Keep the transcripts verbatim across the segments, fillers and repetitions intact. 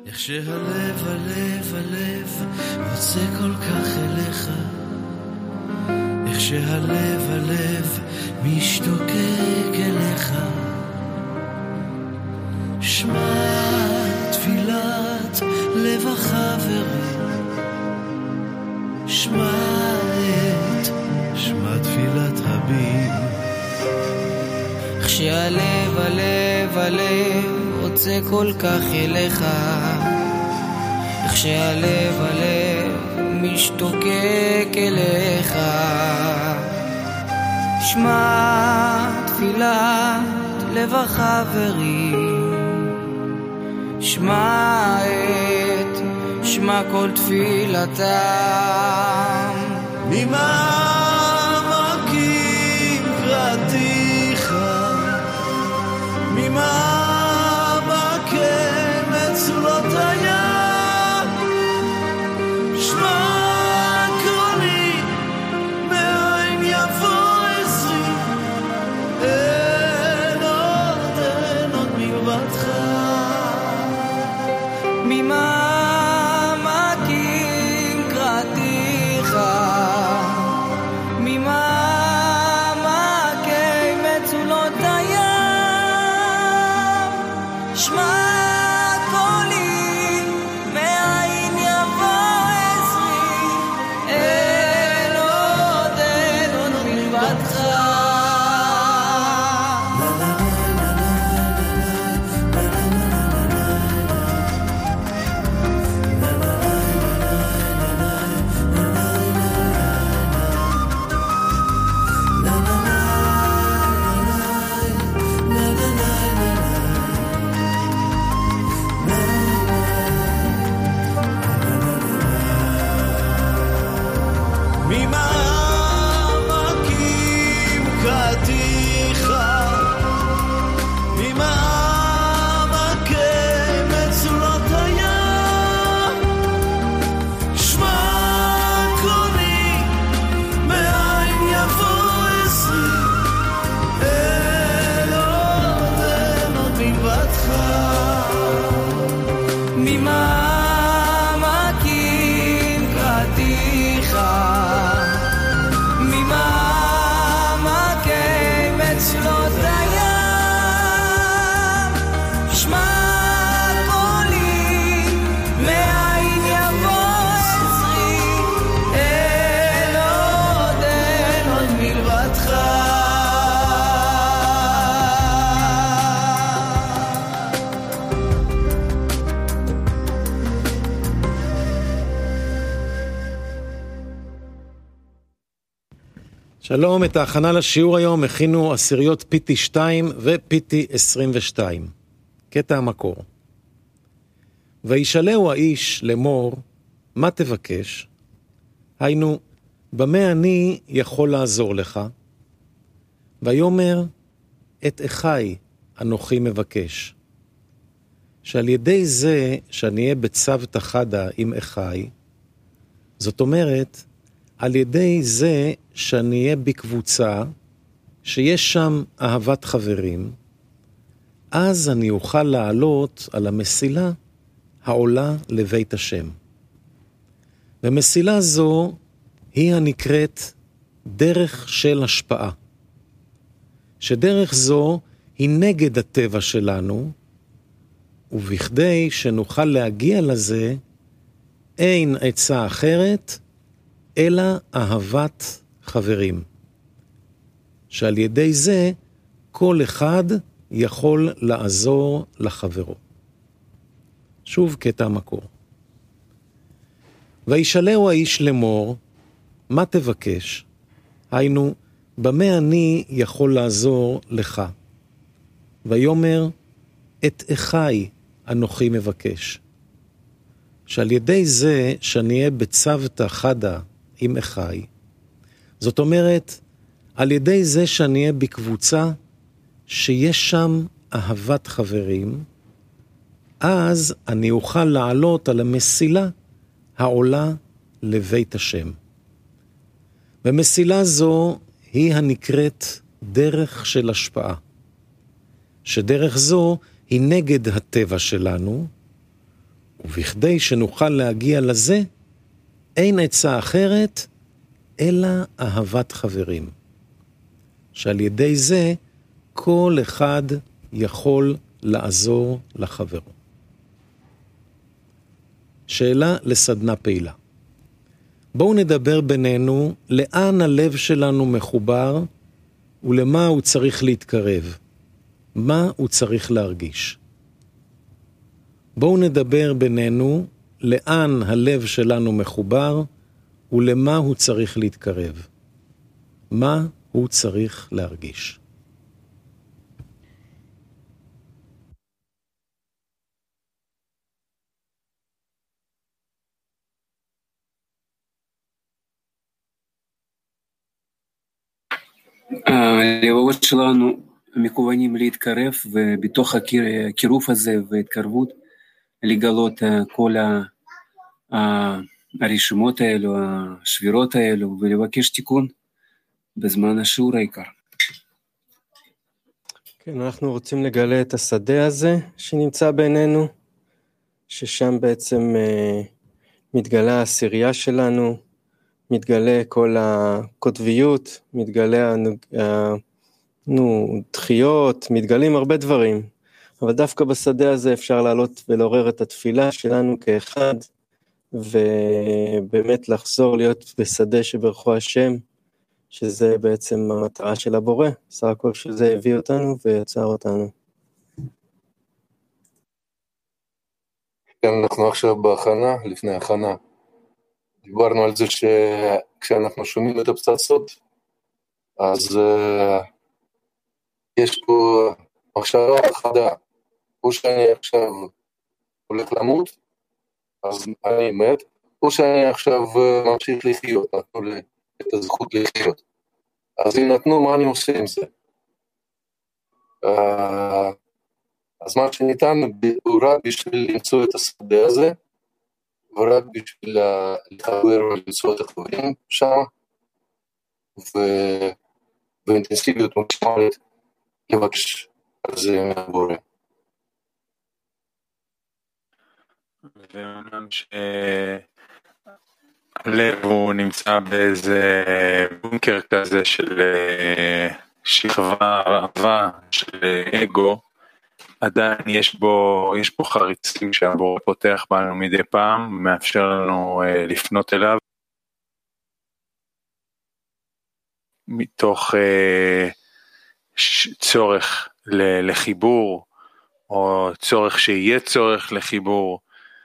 איך שהלב, הלב, הלב רוצה כל כך אליך, איך שהלב, הלב משתוקק אליך. שמע תפילת לב החברים, שמע את, שמע תפילת רבים. איך שהלב, הלב, הלב רוצה כל כך אליך, איך שהלב, הלב משתוקק אליך. שמע תפילת לב החברים, שמע את, שמע כל תפילתם. ממעמקים קראתיך, ממעמקי מצולות הים, שמע קולי מאין יבוא עזרי, אין עוד, אין עוד מלבדך. ממעמקים קראתיך, ממעמקי מצולות הים, שמע קולי מאין יבוא עזרי, אין עוד, אין עוד מלבדך. ממעמקים קראתיך, ממעמקי מצולות הים, שמע קולי מאין יבוא עזרי, אין עוד, אין עוד מלבדך. ממעמקים קראתיך, ממעמקי מצולות הים, שמע קולי מאין יבוא עזרי, אין עוד, אין עוד מלבדך. שלום, את ההכנה לשיעור היום הכינו עשיריות פי טי שתיים ופי טי עשרים ושתיים. קטע המקור. וישאלהו האיש לאמור, מה תבקש? היינו, במה אני יכול לעזור לך? ויאמר, את אחי אנוכי מבקש. שעל ידי זה שאני אהיה בצוותא חדא עם אחי, זאת אומרת, על ידי זה שאני אהיה בקבוצה, שיש שם אהבת חברים, אז אני אוכל לעלות על המסילה העולה לבית השם. ומסילה זו היא הנקראת דרך של השפעה. שדרך זו היא נגד הטבע שלנו, ובכדי שנוכל להגיע לזה, אין עצה אחרת, אלא אהבת חברים. שעל ידי זה כל אחד יכול לעזור לחברו. שוב קטע המקור. וישאלהו האיש לאמור, מה תבקש? היינו, במה אני יכול לעזור לך? ויאמר, את אחי אנוכי מבקש. שעל ידי זה שאני אהיה בצוותא חדא עם אחי, זאת אומרת, על ידי זה שאני אהיה בקבוצה שיש שם אהבת חברים, אז אני אוכל לעלות על המסילה העולה לבית השם. ומסילה זו היא הנקראת דרך של השפעה, שדרך זו היא נגד הטבע שלנו, ובכדי שנוכל להגיע לזה, אין עצה אחרת, אלא אהבת חברים. שעל ידי זה, כל אחד יכול לעזור לחברו. שאלה לסדנה פעילה. בואו נדבר בינינו לאן הלב שלנו מחובר ולמה הוא צריך להתקרב. מה הוא צריך להרגיש. בואו נדבר בינינו לאן הלב שלנו מחובר ולמה הוא צריך להתקרב. מה הוא צריך להרגיש. הלבבות שלנו מקוונים להתקרב, ובתוך הקירוב הזה והתקרבות לגלות כל הרשימות האלו, השבירות האלו, ולבקש תיקון בזמן השיעור העיקר. כן, אנחנו רוצים לגלה את השדה הזה שנמצא בינינו, ששם בעצם אה, מתגלה העשירייה שלנו, מתגלה כל הקוטביות, מתגלה נו, דחיות, מתגלים הרבה דברים, אבל דווקא בשדה הזה אפשר לעלות ולעורר את התפילה שלנו כאחד, ובאמת לחזור להיות בשדה שברכו השם, שזה בעצם המטרה של הבורא, סך הכל שזה הביא אותנו ויצר אותנו. כן, אנחנו עכשיו בהכנה, לפני הכנה, דיברנו על זה שכשאנחנו שומעים את הפצצות, אז uh, יש פה מחשבה חדה, או שאני עכשיו הולך למות, אז אני מת, או שאני עכשיו uh, ממשיך לחיות, נתנו לי את הזכות לחיות. אז אם נתנו, מה אני עושה עם זה? Uh, אז מה שניתן הוא רק בשביל למצוא את השדה הזה, ורק בשביל לחבר ולמצוא את החברים שם, ו... ואינטנסיביות מקסימלית לבקש על זה מהבורא. ואומנם שהלב הוא נמצא באיזה בונקר כזה של שכבה רעבה של אגו, עדיין יש בו, יש בו חריצים שהבורא פותח בנו מדי פעם, מאפשר לנו אה, לפנות אליו, מתוך אה, ש, צורך ל, לחיבור, או צורך שיהיה צורך לחיבור,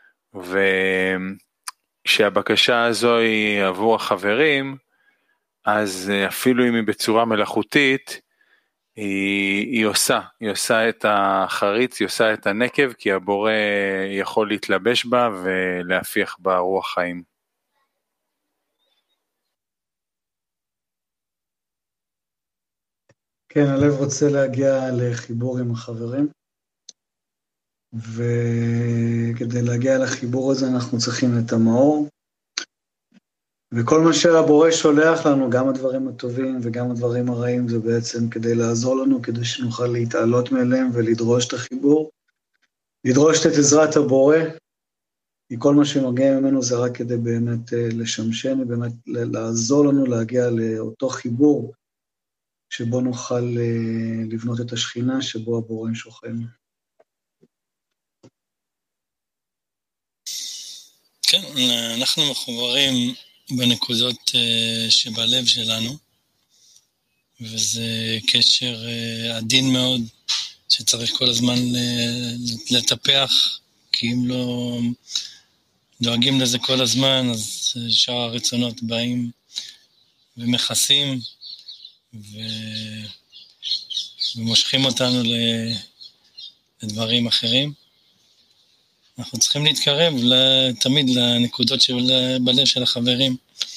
ושהבקשה הזו היא עבור החברים, אז אפילו אם היא בצורה מלאכותית, היא, היא עושה, היא עושה את החריץ, היא עושה את הנקב, כי הבורא יכול להתלבש בה ולהפיח בה רוח חיים. כן, הלב רוצה להגיע לחיבור עם החברים, וכדי להגיע לחיבור הזה אנחנו צריכים את המאור, וכל מה שהבורא שולח לנו, גם הדברים הטובים וגם הדברים הרעים, זה בעצם כדי לעזור לנו, כדי שנוכל להתעלות מאליהם ולדרוש את החיבור, לדרוש את עזרת הבורא, כי כל מה שמגיע ממנו זה רק כדי באמת לשמשנו, באמת לעזור לנו להגיע לאותו חיבור, שבו נוכל לבנות את השכינה, שבו הבורא שוכן. כן, אנחנו מחוברים בנקודות uh, שבלב שלנו, וזה קשר uh, עדין מאוד, שצריך כל הזמן uh, לטפח, כי אם לא דואגים לזה כל הזמן, אז שאר הרצונות באים ומכסים, ו... ומושכים אותנו לדברים אחרים. אנחנו צריכים להתקרב תמיד לנקודות בלב של החברים,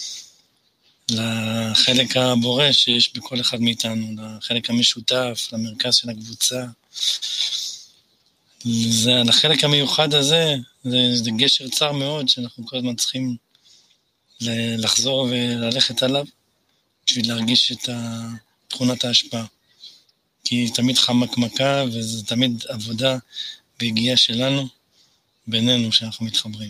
לחלק הבורא שיש בכל אחד מאיתנו, לחלק המשותף, למרכז של הקבוצה. זה, לחלק המיוחד הזה, זה, זה גשר צר מאוד שאנחנו כל הזמן צריכים לחזור וללכת עליו, בשביל להרגיש את תכונת ההשפעה. כי היא תמיד חמקמקה, וזה תמיד עבודה והגיעה שלנו, בינינו שאנחנו מתחברים.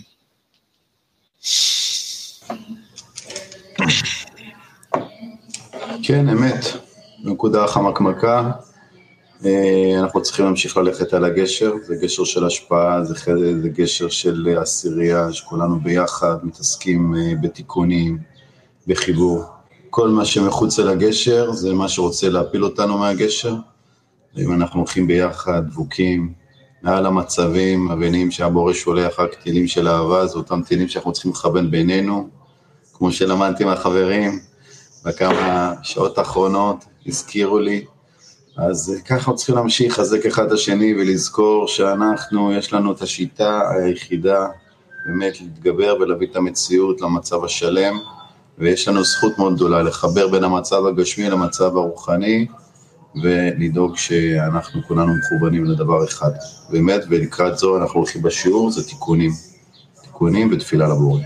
כן, אמת. נקודה חמקמקה. אנחנו צריכים להמשיך ללכת על הגשר, זה גשר של השפעה, זה, זה גשר של עשירייה, שכולנו ביחד מתעסקים בתיקונים, בחיבור. כל מה שמחוץ אל הגשר זה מה שרוצה להפיל אותנו מהגשר. אם אנחנו הולכים ביחד, דבוקים, מעל המצבים, מבינים שהבורא שולח רק טילים של אהבה, זה אותם טילים שאנחנו צריכים לכוון בינינו, כמו שלמדתי מהחברים, בכמה שעות האחרונות הזכירו לי, אז ככה צריכים להמשיך לחזק אחד השני ולזכור שאנחנו, יש לנו את השיטה היחידה, באמת להתגבר ולהביא את המציאות למצב השלם, ויש לנו זכות מאוד גדולה לחבר בין המצב הגשמי למצב הרוחני, ולדאוג שאנחנו כולנו מכוונים לדבר אחד. באמת, ולקראת זו אנחנו הולכים בשיעור, זה תיקונים. תיקונים ותפילה לבורא.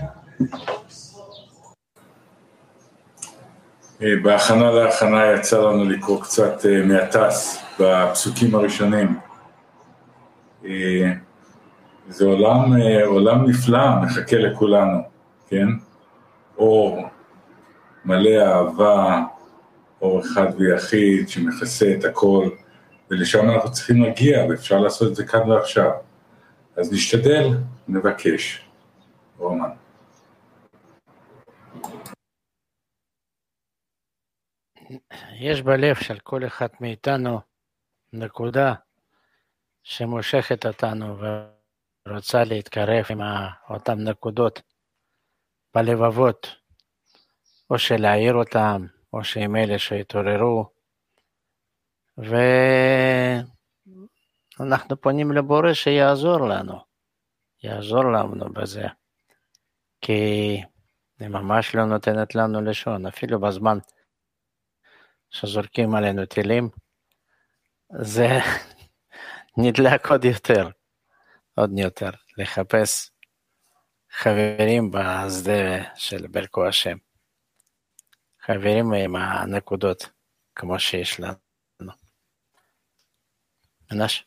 בהכנה להכנה יצא לנו לקרוא קצת מהטס בפסוקים הראשונים. זה עולם, עולם נפלא, מחכה לכולנו, כן? אור, מלא אהבה, אור אחד ויחיד שמכסה את הכל, ולשם אנחנו צריכים להגיע, ואפשר לעשות את זה כאן ועכשיו. אז נשתדל, נבקש. רומן. יש בלב של כל אחד מאיתנו נקודה שמושכת אותנו ורוצה להתקרב עם אותם נקודות בלבבות, או שלהעיר אותם, או שהם אלה שהתעוררו, ואנחנו פונים לבורא שיעזור לנו, יעזור לנו בזה, כי היא ממש לא נותנת לנו לשון, אפילו בזמן שזורקים עלינו טילים, זה נדלק עוד יותר, עוד יותר, לחפש חברים בשדה של ברכו השם. חברים עם הנקודות, כמו שיש לנו. מנש?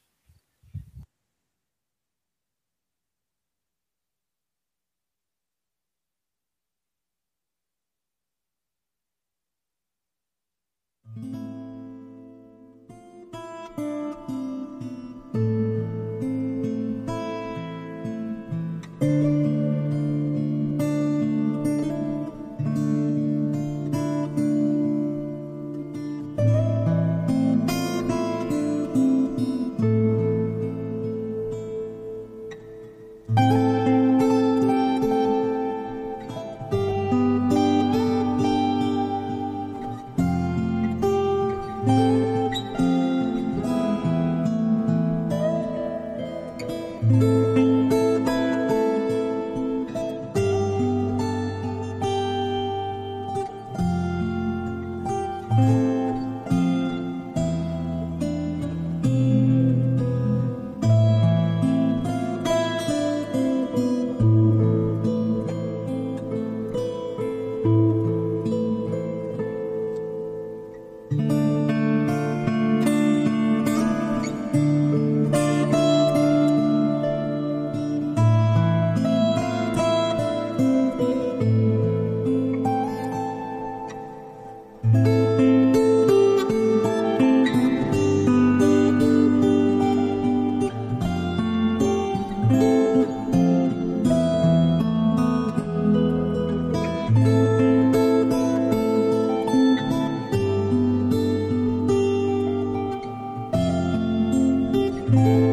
you.